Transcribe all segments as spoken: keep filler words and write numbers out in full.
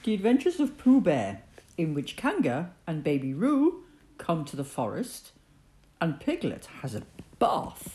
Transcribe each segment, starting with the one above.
The Adventures of Pooh Bear, in which Kanga and Baby Roo come to the forest and Piglet has a bath.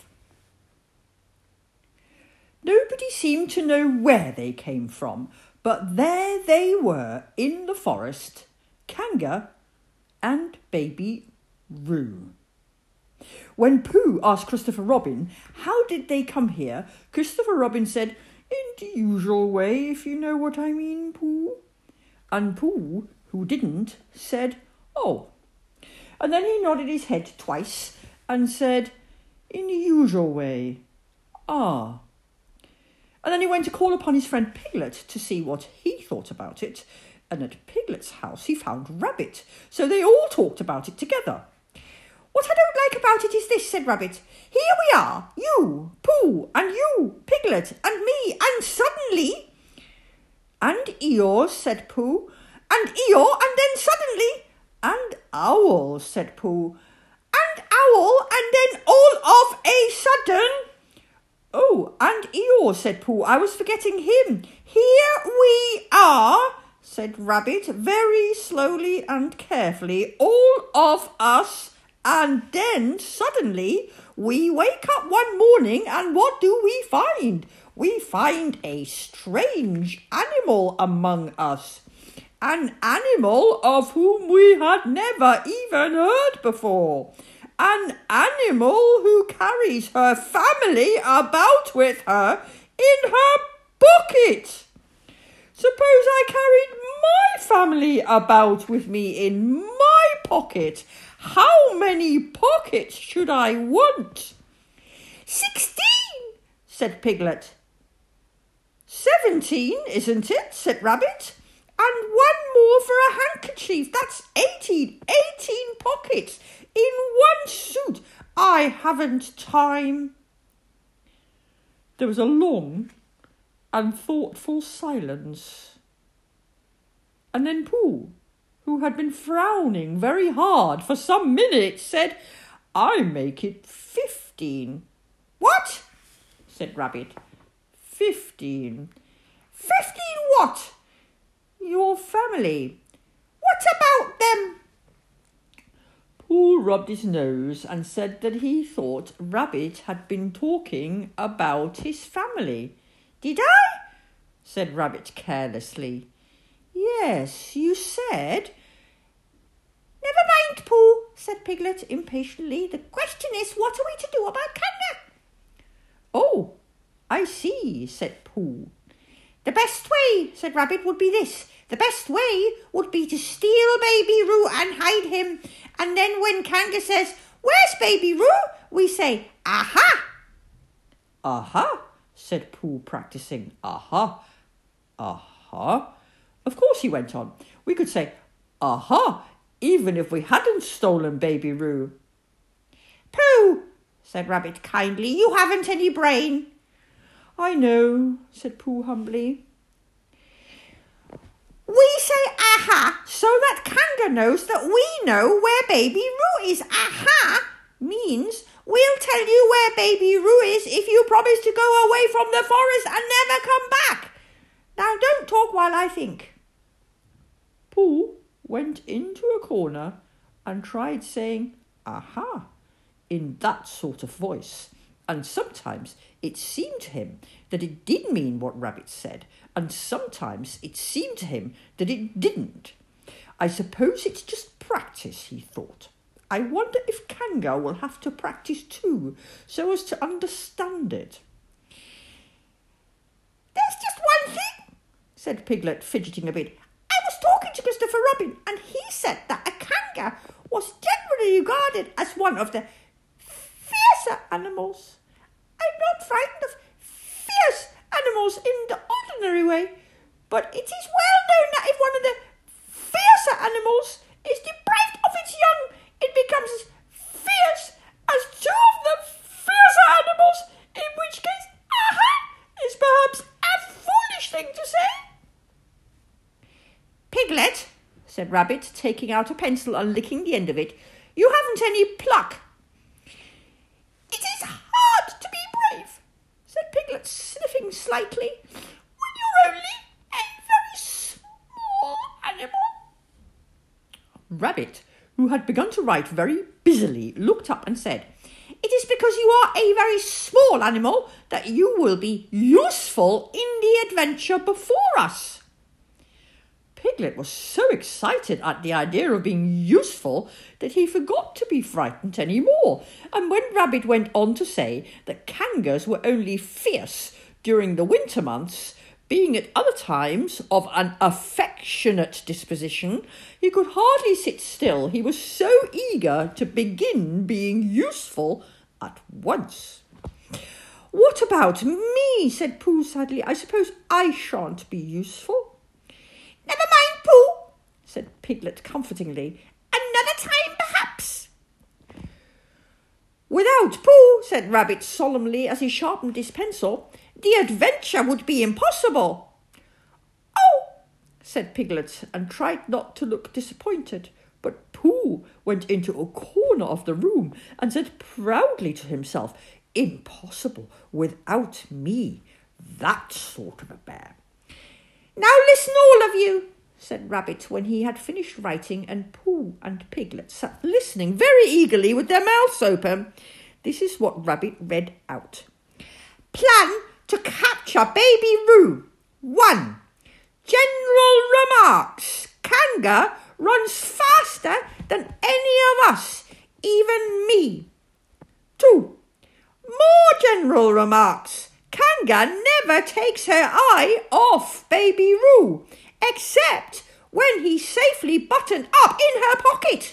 Nobody seemed to know where they came from, but there they were in the forest, Kanga and Baby Roo. When Pooh asked Christopher Robin how did they come here, Christopher Robin said, "In the usual way, if you know what I mean, Pooh." And Pooh, who didn't, said, "Oh." And then he nodded his head twice and said, "In the usual way, ah." And then he went to call upon his friend Piglet to see what he thought about it. And at Piglet's house he found Rabbit, so they all talked about it together. "What I don't like about it is this," said Rabbit. "Here we are, you, Pooh, and you, Piglet, and me, and suddenly—" "And Eeyore," said Pooh. "And Eeyore, and then suddenly—" "And Owl," said Pooh. "And Owl, and then all of a sudden—" "Oh, and Eeyore," said Pooh. "I was forgetting him." "Here we are," said Rabbit, very slowly and carefully, "all of us, and then suddenly we wake up one morning and what do we find? We find a strange animal among us. An animal of whom we had never even heard before. An animal who carries her family about with her in her pocket. Suppose I carried my family about with me in my pocket. How many pockets should I want?" "Sixteen," said Piglet. "Seventeen, isn't it?" said Rabbit. "And one more for a handkerchief. That's eighteen. Eighteen pockets in one suit. I haven't time." There was a long and thoughtful silence. And then Pooh, who had been frowning very hard for some minutes, said, "I make it fifteen." "What?" said Rabbit. Fifteen. Fifteen what? "Your family." "What about them?" Pooh rubbed his nose and said that he thought Rabbit had been talking about his family. "Did I?" said Rabbit carelessly. "Yes, you said—" "Never mind, Pooh," said Piglet impatiently. "The question is, what are we to do about Kanga?" "Oh, I see," said Pooh. "The best way," said Rabbit, "would be this. The best way would be to steal Baby Roo and hide him. And then when Kanga says, 'Where's Baby Roo?' we say, 'Aha!'" "Aha," said Pooh, practising. "Aha, aha." "Of course," he went on, "we could say, 'Aha,' even if we hadn't stolen Baby Roo." "Pooh," said Rabbit kindly, "you haven't any brain." "I know," said Pooh humbly. "We say aha so that Kanga knows that we know where Baby Roo is. Aha means we'll tell you where Baby Roo is if you promise to go away from the forest and never come back. Now don't talk while I think." Pooh went into a corner and tried saying aha in that sort of voice, and sometimes it seemed to him that it did mean what Rabbit said, and sometimes it seemed to him that it didn't. "I suppose it's just practice," he thought. "I wonder if Kanga will have to practice too, so as to understand it." "There's just one thing," said Piglet, fidgeting a bit. "I was talking to Christopher Robin, and he said that a Kanga was generally regarded as one of the fiercer animals. I'm not frightened of fierce animals in the ordinary way, but it is well known that if one of the fiercer animals is deprived of its young, it becomes as fierce as two of the fiercer animals, in which case, aha, is perhaps a foolish thing to say." "Piglet," said Rabbit, taking out a pencil and licking the end of it, "you haven't any pluck." "It is hard to be brave," said Piglet, sniffing slightly, "when you're only a very small Rabbit, who had begun to write very busily, looked up and said, "It is because you are a very small animal that you will be useful in the adventure before us." Piglet was so excited at the idea of being useful that he forgot to be frightened any more, and when Rabbit went on to say that Kangas were only fierce during the winter months, being at other times of an affectionate disposition, he could hardly sit still. He was so eager to begin being useful at once. "What about me?" said Pooh sadly. "I suppose I shan't be useful." "Never mind, Pooh," said Piglet comfortingly. "Another time, perhaps." "Without Pooh," said Rabbit solemnly as he sharpened his pencil, "the adventure would be impossible." "Oh," said Piglet, and tried not to look disappointed. But Pooh went into a corner of the room and said proudly to himself, "Impossible without me, that sort of a bear." "Now listen, all of you," said Rabbit when he had finished writing, and Pooh and Piglet sat listening very eagerly with their mouths open. This is what Rabbit read out. "Plan to capture Baby Roo. One. General remarks. Kanga runs faster than any of us, even me. Two. More general remarks. Kanga never takes her eye off Baby Roo, except when he's safely buttoned up in her pocket.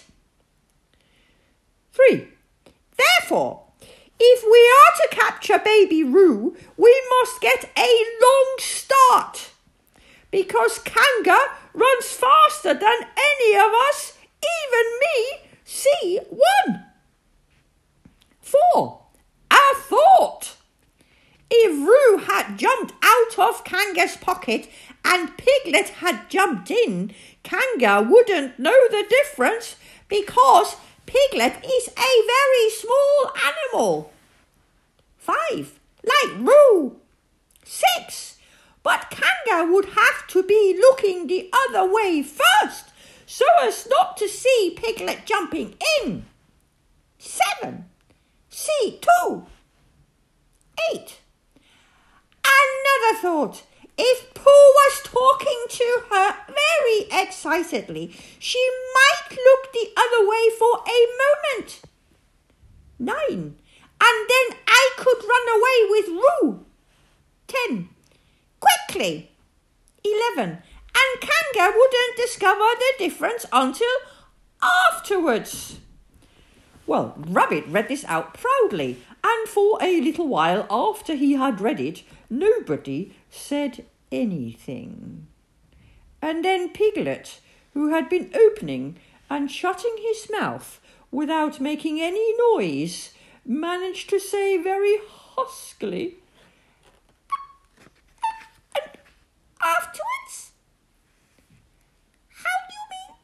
Three. Therefore, if we are to capture Baby Roo, we must get a long start, because Kanga runs faster than any of us, even me, C one. Four. A thought. If Roo had jumped out of Kanga's pocket and Piglet had jumped in, Kanga wouldn't know the difference, because Piglet is a very small animal. Five. Like Roo. Six. But Kanga would have to be looking the other way first, so as not to see Piglet jumping in. Seven. C two. Eight. Another thought. If Pooh was talking to her very excitedly, she might look the other way for a moment. Nine. And then I could run away with Roo. Ten. Quickly. Eleven. And Kanga wouldn't discover the difference until afterwards. Well, Rabbit read this out proudly, and for a little while after he had read it, nobody said anything. And then Piglet, who had been opening and shutting his mouth without making any noise, managed to say very huskily, "And afterwards? How do you mean?"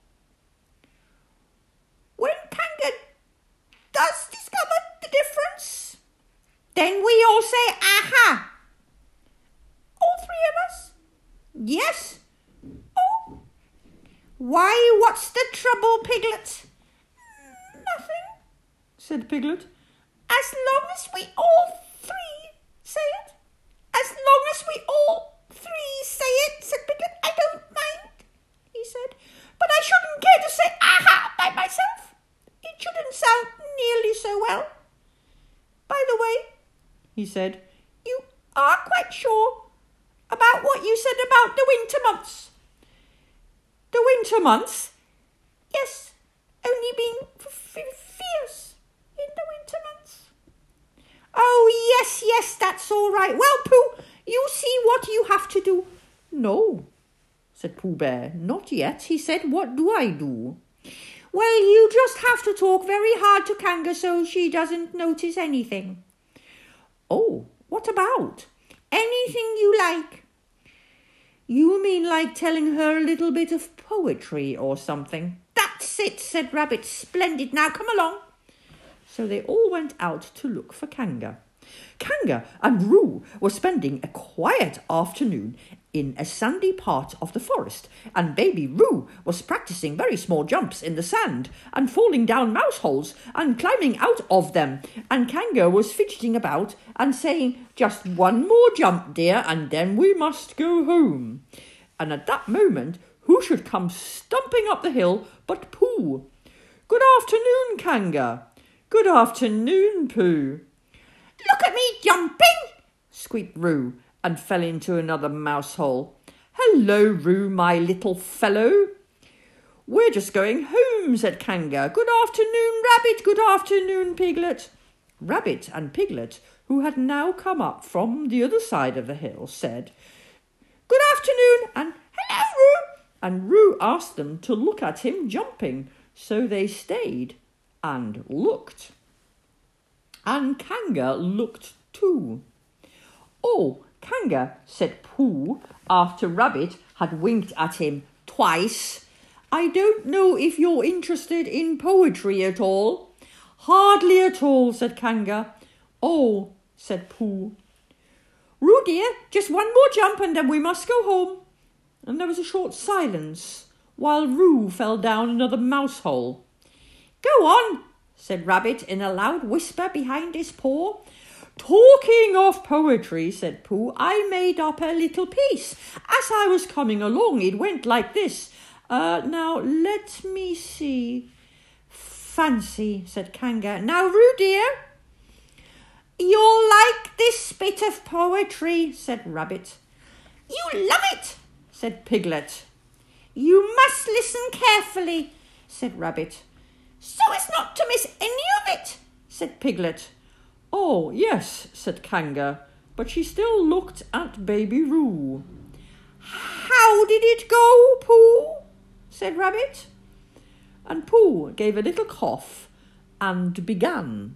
"When Kanga does discover the difference, then we all say, aha." "All three of us?" "Yes." "Oh, why, what's the trouble, Piglet?" "Nothing," said Piglet. "As long as we all three say it." "As long as we all three say it," said Piglet. "I don't mind," he said. "But I shouldn't care to say aha by myself. It shouldn't sound nearly so well. By the way," he said, "you are quite sure about what you said about the winter months?" "The winter months?" "Yes, only being f- f- fierce in the winter months." "Oh, yes, yes, that's all right. Well, Pooh, you see what you have to do." "No," said Pooh Bear, "not yet." He said, "What do I do?" "Well, you just have to talk very hard to Kanga so she doesn't notice anything." "Oh, what about?" "Anything you like." "You mean like telling her a little bit of poetry or something?" "That's it," said Rabbit. "Splendid. Now come along." So they all went out to look for Kanga. Kanga and Roo were spending a quiet afternoon in a sandy part of the forest, and baby Roo was practicing very small jumps in the sand and falling down mouse holes and climbing out of them, and Kanga was fidgeting about and saying, "Just one more jump, dear, and then we must go home." And at that moment, who should come stumping up the hill but Pooh. "Good afternoon, Kanga." "Good afternoon, Pooh." "Look at me jumping," squeaked Roo, and fell into another mouse hole. "Hello, Roo, my little fellow." "We're just going home," said Kanga. "Good afternoon, Rabbit. Good afternoon, Piglet." Rabbit and Piglet, who had now come up from the other side of the hill, said, "Good afternoon," and "Hello, Roo." And Roo asked them to look at him jumping, so they stayed and looked. And Kanga looked too. "Oh, Kanga," said Pooh, after Rabbit had winked at him twice, "I don't know if you're interested in poetry at all." "Hardly at all," said Kanga. "Oh," said Pooh. "Roo dear, just one more jump and then we must go home." And there was a short silence, while Roo fell down another mouse hole. "Go on," said Rabbit in a loud whisper behind his paw. "Talking of poetry," said Pooh, "I made up a little piece. As I was coming along, it went like this. Uh, now, let me see. Fancy," said Kanga. "Now, Roo dear." "You'll like this bit of poetry," said Rabbit. "You love it," said Piglet. "You must listen carefully," said Rabbit. "So as not to miss any of it," said Piglet. "Oh, yes," said Kanga, but she still looked at baby Roo. "How did it go, Pooh?" said Rabbit. And Pooh gave a little cough and began.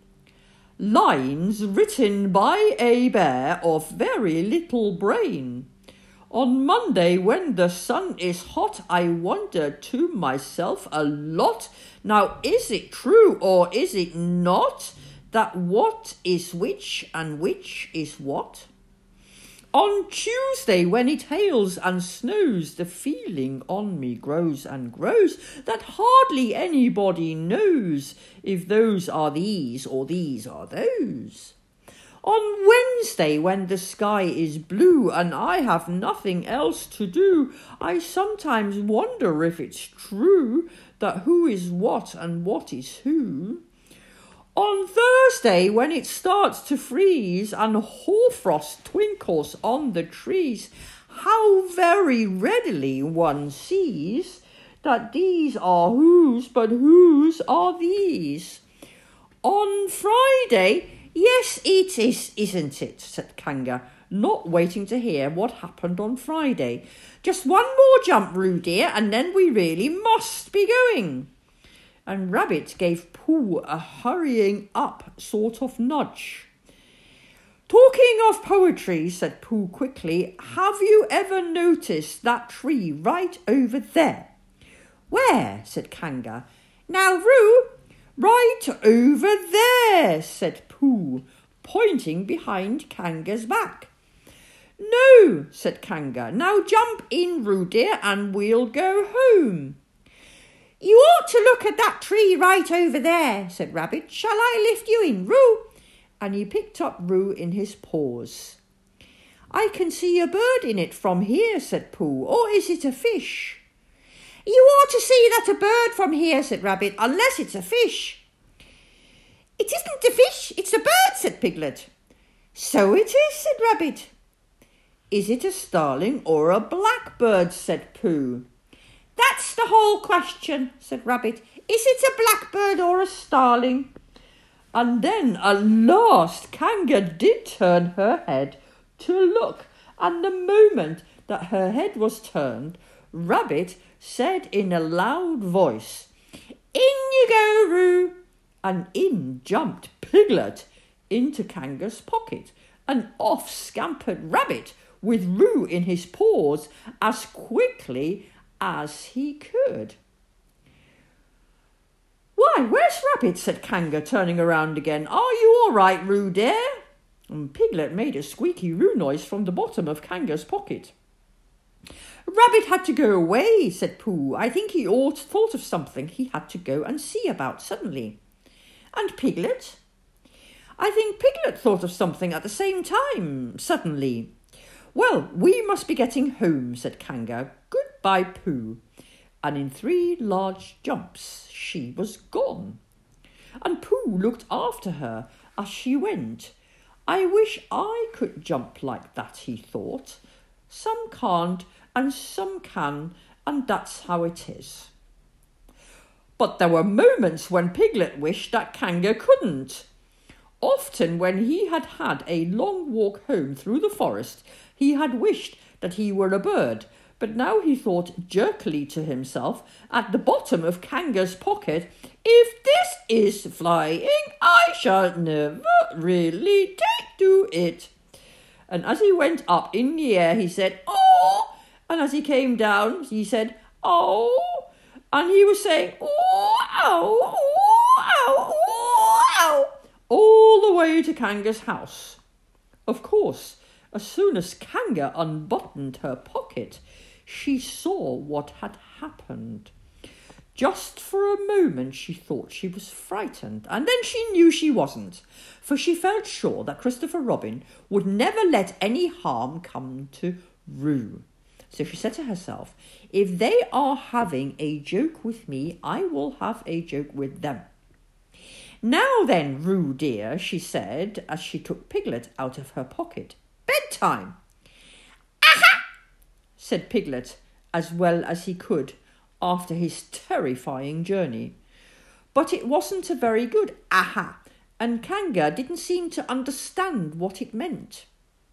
"Lines written by a bear of very little brain. On Monday, when the sun is hot, I wonder to myself a lot. Now, is it true or is it not, that what is which and which is what? On Tuesday, when it hails and snows, the feeling on me grows and grows that hardly anybody knows if those are these or these are those. On Wednesday, when the sky is blue and I have nothing else to do, I sometimes wonder if it's true that who is what and what is who. On Thursday, when it starts to freeze and hoarfrost twinkles on the trees, how very readily one sees that these are whose, but whose are these. On Friday, yes, it is, isn't it, said Kanga, not waiting to hear what happened on Friday. Just one more jump, Roo dear, and then we really must be going. And Rabbit gave Pooh a hurrying up sort of nudge. Talking of poetry, said Pooh quickly, have you ever noticed that tree right over there? Where? Said Kanga. Now, Roo, right over there, said Pooh, pointing behind Kanga's back. No, said Kanga. Now jump in, Roo dear, and we'll go home. You ought to look at that tree right over there, said Rabbit. Shall I lift you in, Roo? And he picked up Roo in his paws. I can see a bird in it from here, said Pooh. Or is it a fish? You ought to see that a bird from here, said Rabbit, unless it's a fish. It isn't a fish, it's a bird, said Piglet. So it is, said Rabbit. Is it a starling or a blackbird, said Pooh. That's the whole question, said Rabbit. Is it a blackbird or a starling? And then at last Kanga did turn her head to look, and the moment that her head was turned, Rabbit said in a loud voice, In you go, Roo! And in jumped Piglet into Kanga's pocket, and off scampered Rabbit with Roo in his paws as quickly as he could. Why, where's Rabbit? Said Kanga, turning around again. Are you all right, Roo dear? And Piglet made a squeaky Roo noise from the bottom of Kanga's pocket. Rabbit had to go away, said Pooh. I think he ought thought of something he had to go and see about suddenly. And Piglet? I think Piglet thought of something at the same time, suddenly. Well, we must be getting home, said Kanga. Goodbye, Pooh. And in three large jumps she was gone. And Pooh looked after her as she went. I wish I could jump like that, he thought. Some can't, and some can, and that's how it is. But there were moments when Piglet wished that Kanga couldn't. Often when he had had a long walk home through the forest, he had wished that he were a bird, but now he thought jerkily to himself, at the bottom of Kanga's pocket, if this is flying, I shall never really take to it. And as he went up in the air, he said, oh, and as he came down, he said, oh, and he was saying, oh, ow, oh, ow, oh, ow, all the way to Kanga's house. Of course, as soon as Kanga unbuttoned her pocket, she saw what had happened. Just for a moment she thought she was frightened, and then she knew she wasn't, for she felt sure that Christopher Robin would never let any harm come to Roo. So she said to herself, if they are having a joke with me, I will have a joke with them. Now then, Roo dear, she said, as she took Piglet out of her pocket. Bedtime. Aha! Said Piglet, as well as he could, after his terrifying journey. But it wasn't a very good aha, and Kanga didn't seem to understand what it meant.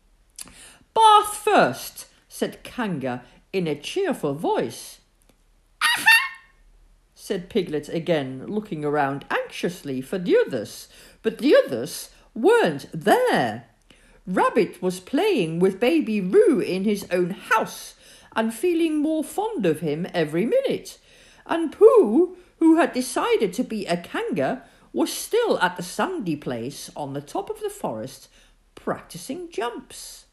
Bath first, said Kanga in a cheerful voice. Aha! Said Piglet again, looking around anxiously for the others, but the others weren't there. Rabbit was playing with baby Roo in his own house, and feeling more fond of him every minute. And Pooh, who had decided to be a Kanga, was still at the sandy place on the top of the forest, practising jumps.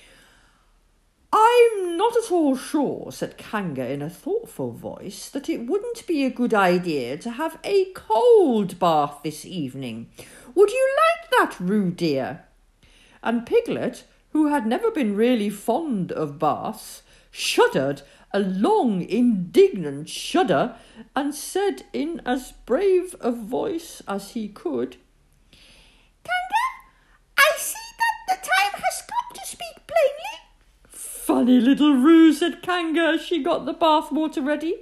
I'm not at all sure, said Kanga in a thoughtful voice, that it wouldn't be a good idea to have a cold bath this evening. Would you like that, Roo dear? And Piglet, who had never been really fond of baths, shuddered a long, indignant shudder, and said in as brave a voice as he could, Kanga, I see that the time has come to speak plainly. Funny little Roo, said Kanga as she got the bath water ready.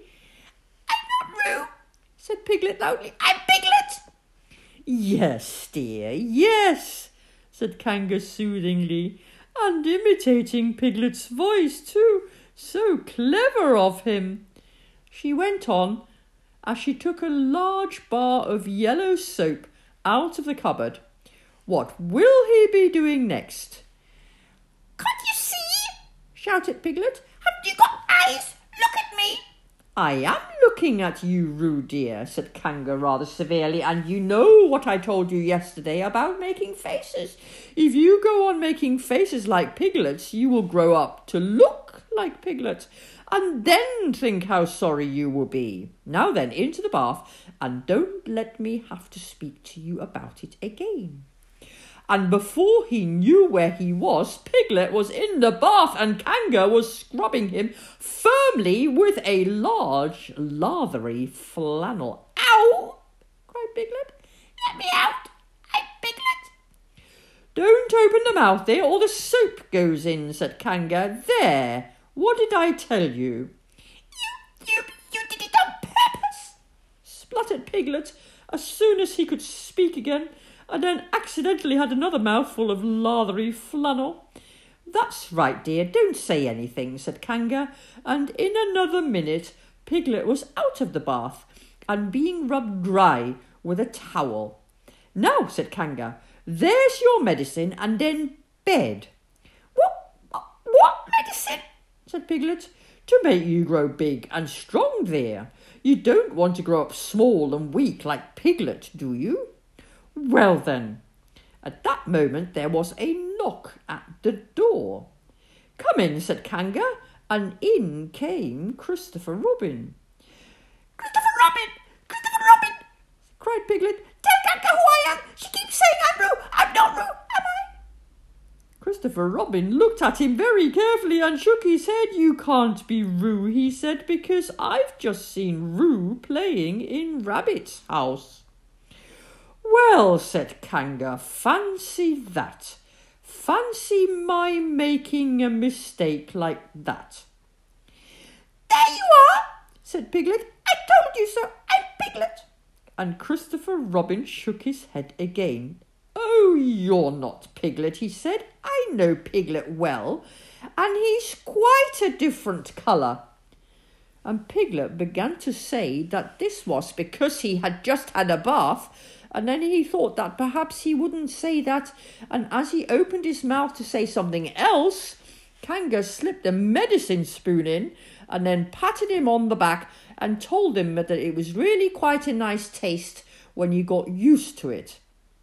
I'm not Roo, said Piglet loudly. I'm Piglet. Yes, dear, yes, said Kanga soothingly, and imitating Piglet's voice too. So clever of him. She went on as she took a large bar of yellow soap out of the cupboard. What will he be doing next? Can't you see? Shouted Piglet. Have you got eyes? Look at me. I am looking at you, Roo dear, said Kanga rather severely, and you know what I told you yesterday about making faces. If you go on making faces like Piglet's, you will grow up to look like Piglet, and then think how sorry you will be. Now then, into the bath, and don't let me have to speak to you about it again. And before he knew where he was, Piglet was in the bath, and Kanga was scrubbing him firmly with a large, lathery flannel. Ow! Cried Piglet. Let me out! I'm Piglet. Don't open the mouth there, or the soap goes in, said Kanga. There! What did I tell you? You, you, you did it on purpose, spluttered Piglet as soon as he could speak again, and then accidentally had another mouthful of lathery flannel. That's right, dear, don't say anything, said Kanga, and in another minute Piglet was out of the bath and being rubbed dry with a towel. Now, said Kanga, there's your medicine, and then bed. What, what medicine? Said Piglet. To make you grow big and strong, dear. You don't want to grow up small and weak like Piglet, do you? Well then. At that moment there was a knock at the door. Come in, said Kanga, and in came Christopher Robin. "Christopher Robin! Christopher Robin!" cried Piglet. "Tell Kanga who I am! She keeps saying I'm Roo! I'm not Roo, am I?" Christopher Robin looked at him very carefully and shook his head. "You can't be Roo," he said, "because I've just seen Roo playing in Rabbit's house." "Well," said Kanga, "fancy that. Fancy my making a mistake like that." "There you are," said Piglet. "I told you so. I'm Piglet." And Christopher Robin shook his head again. "Oh, you're not Piglet," he said. "I know Piglet well, and he's quite a different colour." And Piglet began to say that this was because he had just had a bath, and then he thought that perhaps he wouldn't say that, and as he opened his mouth to say something else, Kanga slipped a medicine spoon in and then patted him on the back and told him that it was really quite a nice taste when you got used to it.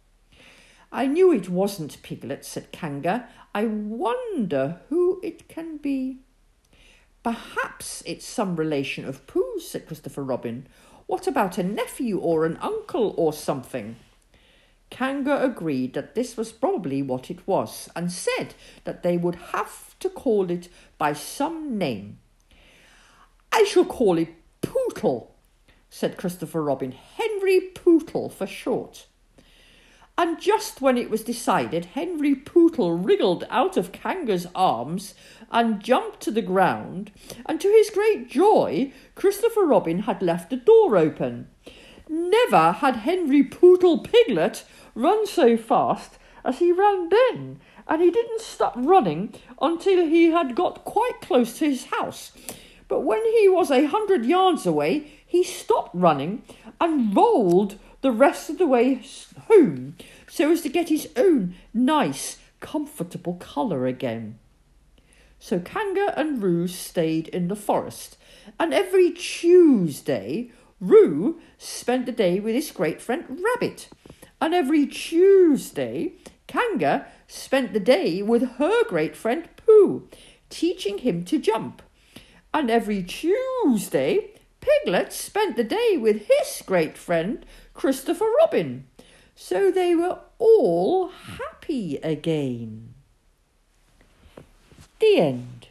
"I knew it wasn't Piglet," said Kanga. "I wonder who it can be." "Perhaps it's some relation of Pooh's," said Christopher Robin. "What about a nephew or an uncle or something?" Kanga agreed that this was probably what it was, and said that they would have to call it by some name. "I shall call it Pootle," said Christopher Robin. "Henry Pootle for short." And just when it was decided, Henry Pootle wriggled out of Kanga's arms and jumped to the ground, and to his great joy, Christopher Robin had left the door open. Never had Henry Pootle Piglet run so fast as he ran then, and he didn't stop running until he had got quite close to his house. But when he was a hundred yards away, he stopped running and rolled the rest of the way home so as to get his own nice, comfortable colour again. So Kanga and Roo stayed in the forest, and every Tuesday Roo spent the day with his great friend Rabbit, and every Tuesday Kanga spent the day with her great friend Pooh, teaching him to jump, and every Tuesday Piglet spent the day with his great friend Christopher Robin. So they were all happy again. The end.